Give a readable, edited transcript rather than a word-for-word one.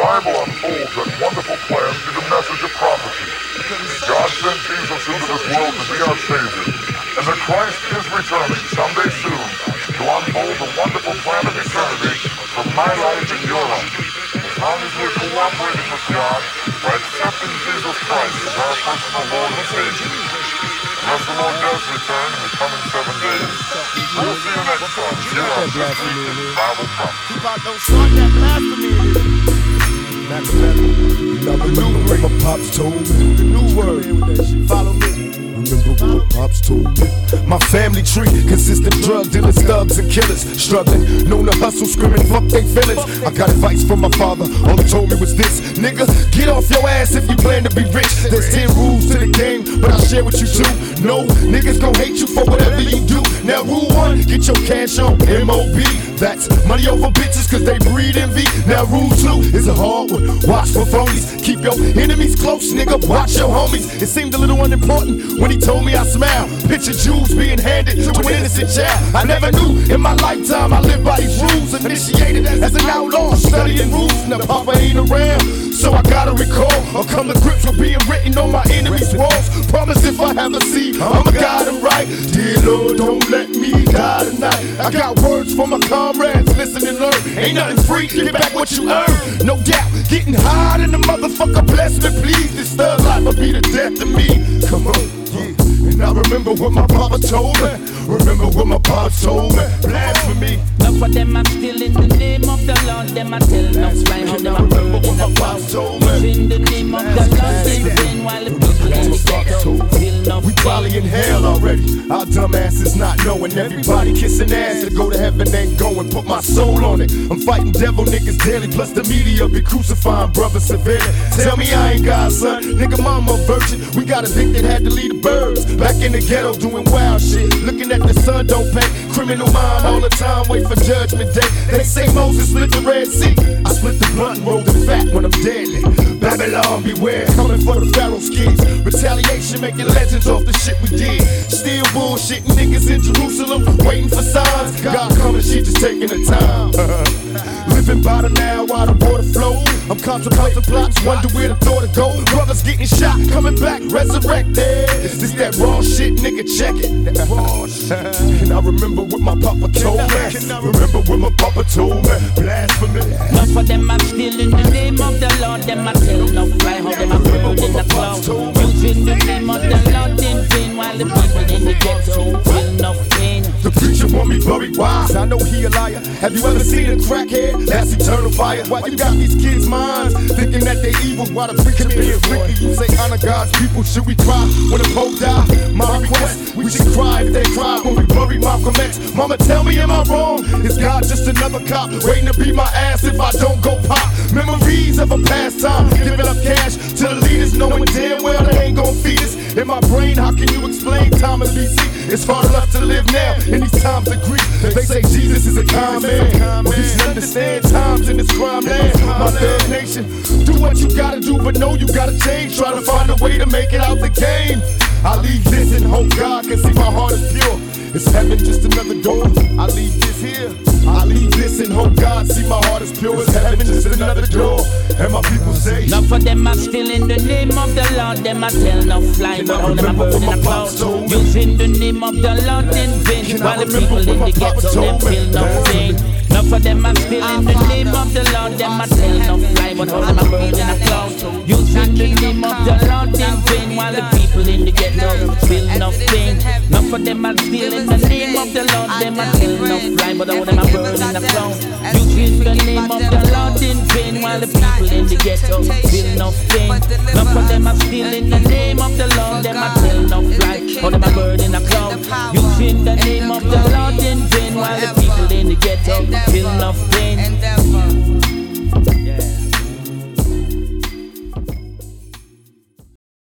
Bible unfolds that wonderful plan is a message of prophecy. God sent Jesus into this world to be our Savior, and that Christ is returning someday soon to unfold the wonderful plan of eternity for my life and your life. As long as we're cooperating with God by accepting Jesus Christ as our personal Lord and Savior. Unless the Lord does return in the coming 7 days, we'll see you next time here on This Week in Bible Prophecy. Don't start that blasphemy. Remember what my pops told me. The new word. Follow me. Remember what my pops told me. My family tree consists of drug dealers, thugs, and killers. Struggling, known to hustle, screaming, fuck they feelings. I got advice from my father, all he told me was this: nigga, get off your ass if you plan to be rich. There's 10 rules to the game, but I'll share with you too. No, niggas gon' hate you for whatever you do. Now rule 1, get your cash on MOB. That's money over bitches cause they breed envy. Now rule 2 is a hard one. Watch for phonies. Keep your enemies close, nigga. Watch your homies. It seemed a little unimportant when he told me I smile. Picture jewels being handed to an innocent child. I never knew in my lifetime I lived by these rules. Initiated as an outlaw, studying rules. Now Papa ain't around, so I gotta recall or come to grips with being written on my enemies' walls. Promise if I have a seed, I'ma guide them right. Dear Lord, don't let me die tonight. I got words for my comrades, listen and learn. Ain't nothing free, get back what you earn. No doubt, getting high in the motherfucker, bless me please. This thug life will be the death of me. Come on, yeah. And I remember what my papa told me. Remember what my pops told me. Blasphemy. Enough of them are still in the name of the Lord. Them are telling us right how them are remember what my pops told me. In the name of the Lord, they sin while the people in the ghetto feel no We probably in hell already. Our dumb asses not knowing. Everybody kissing ass to go to heaven ain't going. Put my soul on it. I'm fighting devil niggas daily. Plus the media be crucifying brothers severely. Tell me I ain't God, son. Nigga, mama a virgin. We got a dick that had to lead the birds. Back in the ghetto doing wild shit. Looking at the sun don't pay. Criminal mind all the time. Wait for judgment day. They say Moses split the Red Sea. I split the blunt and roll the fat when I'm deadly. Babylon beware. Coming for the Pharaoh's kids. Retaliation making legends off the shit we did. Still bullshitting niggas in Jerusalem. Waiting for signs. God coming, she just taking the time. Living by the now while the water flows. I'm contemplating plots, wonder where the thought to go. Brothers getting shot, coming back, resurrected. Is this that raw shit, nigga? Check it. And I remember what my papa told me. Remember what my papa told me. Blasphemy. Enough of them are still in the name of the Lord. Them are telling no fly how them are burned in the cloud. Using the name of the Lord in vain while the people in the ghetto feel no pain. The preacher want me buried wise. I know he a liar. Have you ever seen a crackhead? That's eternal fire. Why you got these kids' minds thinking that they evil? Why the preacher being wicked? You say honor God's people. Should we cry when the Pope die? My request, we should cry if they cry when we bury Malcolm X. Mama, tell me, am I wrong? Is God just another cop waiting to beat my ass if I don't go pop? Memories of a past time, giving up cash to the leaders, knowing damn well they ain't gon' feed us. In my brain, how can you explain time of BC? It's hard enough to live now in these times of grief. They say Jesus is a kind man, but you should understand times in this crime land. My third nation, do what you gotta do, but know you gotta change. Try to find a way to make it out the game. I leave this and hope God can see my heart is pure. Is heaven just another door? I leave this here. I leave this and hope God see my heart is pure. Is heaven just another door? And my people say, enough of them are still in the name of the Lord. Them are tell no fly, but all them are burning a cloud. Using the name of the Lord in vain, while the people in the ghetto them feel no pain. Enough of them are still in the name of the Lord. Them are tell no fly, but all them are burning a cloud. Using the name of the Lord in vain, while the people in the ghetto feel no pain. Enough of them are still in the name of the Lord. Them are tell no fly, but all them are burning a cloud. Using the name of the Lord in vain, while the people in the ghetto feel no pain. Enough of them are still in the name of the Lord. Them are tell no fly, all them are burning a cloud. Using the name of